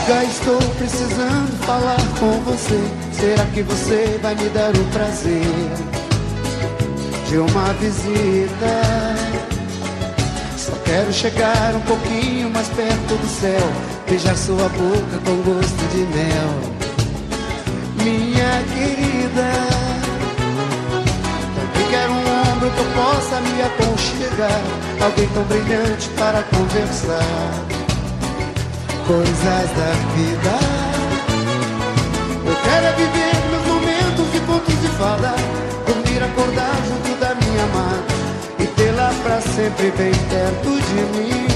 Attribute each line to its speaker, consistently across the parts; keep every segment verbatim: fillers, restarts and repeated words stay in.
Speaker 1: Amiga, estou precisando falar com você. Será que você vai me dar o prazer de uma visita? Só quero chegar um pouquinho mais perto do céu, beijar sua boca com gosto de mel. Minha querida, também quero um ombro que eu possa me aconchegar, alguém tão brilhante para conversar, coisas da vida. Eu quero é viver meus momentos de contos de fada, dormir, acordar junto da minha amada e tê-la pra sempre bem perto de mim.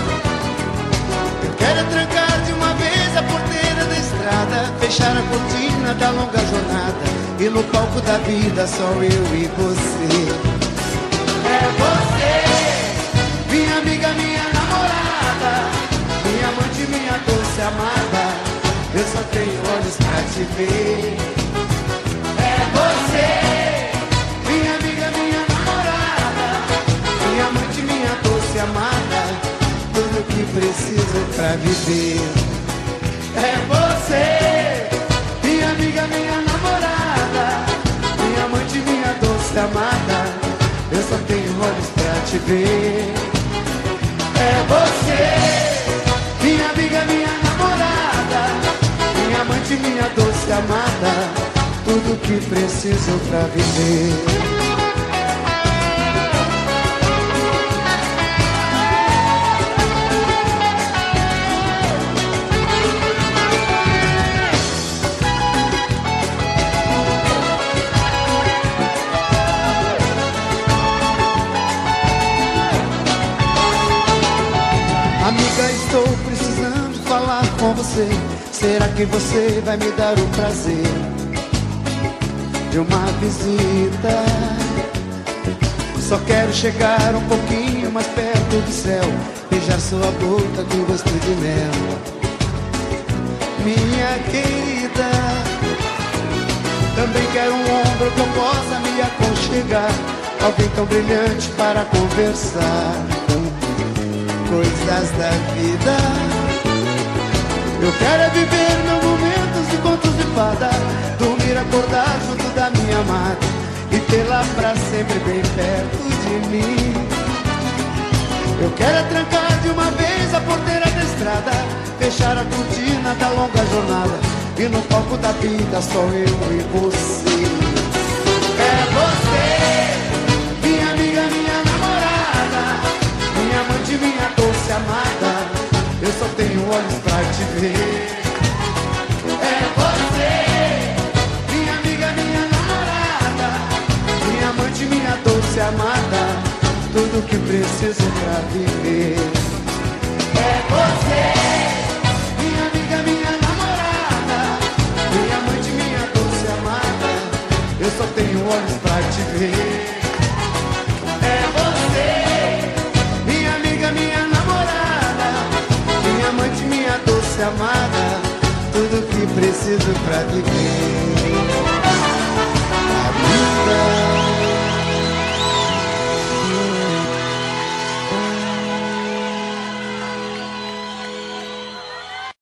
Speaker 1: Eu quero é trancar de uma vez a porteira da estrada, fechar a cortina da longa jornada, e no palco da vida só eu e você. É você, minha amiga, minha namorada, minha amante, minha doce amada, eu só tenho olhos pra te ver. É você, minha amiga, minha namorada, minha amante, minha doce amada, tudo que preciso pra viver. É você, minha amiga, minha namorada, minha amante, minha doce amada, eu só tenho olhos pra te ver. É você, minha amiga, minha namorada, minha amante, minha doce amada, tudo que preciso pra viver. Amiga, estou precisando falar com você. Será que você vai me dar o prazer de uma visita? Só quero chegar um pouquinho mais perto do céu, beijar sua boca com gosto de mel. Minha querida, também quero um ombro que eu possa me aconchegar, alguém tão brilhante para conversar, coisas da vida. Eu quero é viver meus momentos de contos de fada, dormir, acordar junto da minha amada e tê-la pra sempre bem perto de mim. Eu quero é trancar de uma vez a porteira da estrada, fechar a cortina da longa jornada, e no palco da vida só eu e você. É você, minha amiga, minha namorada, minha amante, minha doce amada, eu só tenho olhos pra te ver. É você, minha amiga, minha namorada, minha amante, minha doce amada, tudo que preciso pra viver. É você, minha amiga, minha namorada, minha amante, minha doce amada, eu só tenho olhos pra te ver. É você, minha amiga, minha namorada, minha amante, minha doce amada, tudo que preciso pra viver. A vida